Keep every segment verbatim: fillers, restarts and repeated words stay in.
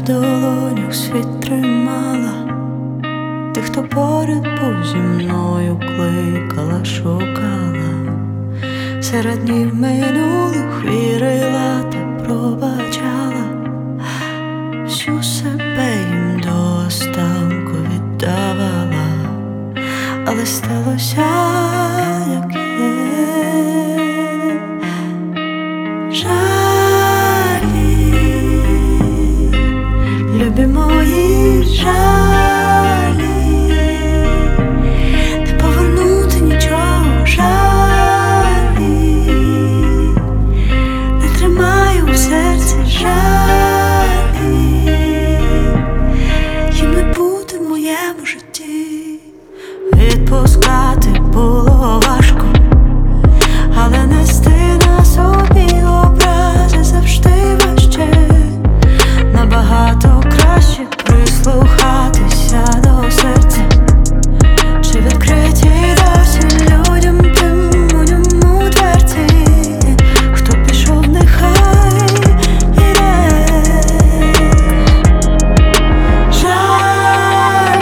долонях світ тримала, ти, хто поряд був зі мною, кликала, шукала, серед днів минулих вірила та пробачала, всю себе їм до останку віддавала, але сталося, як є. Жалі, любі мої, жалі, не повернути нічого, жалі, не тримаю в серці, жалі, їм не бути в моєму житті. Відпускати було важко, але нести на собі образи завжди важче. Набагато краще прислухатися до серця, чи відкриті досі людям тим у ньому дверці. Хто пішов, нехай іде. Жаль,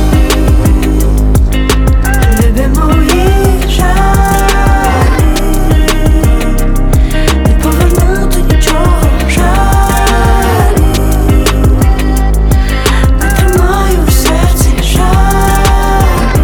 любі мої, жаль, не повернути нічого, жаль, не тримаю в серці, жаль,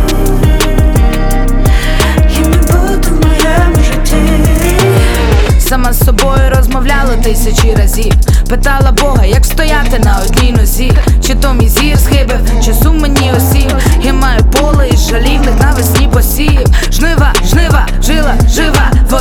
їм не бути в моєму житті. Сама з собою розмовляла тисячі разів, питала Бога, як стояти на одній нозі. Чи то мій зір схибив, чи сум мені осів. Я маю поле із жалівних навесні посів. Жнива, жнива, жила, жива,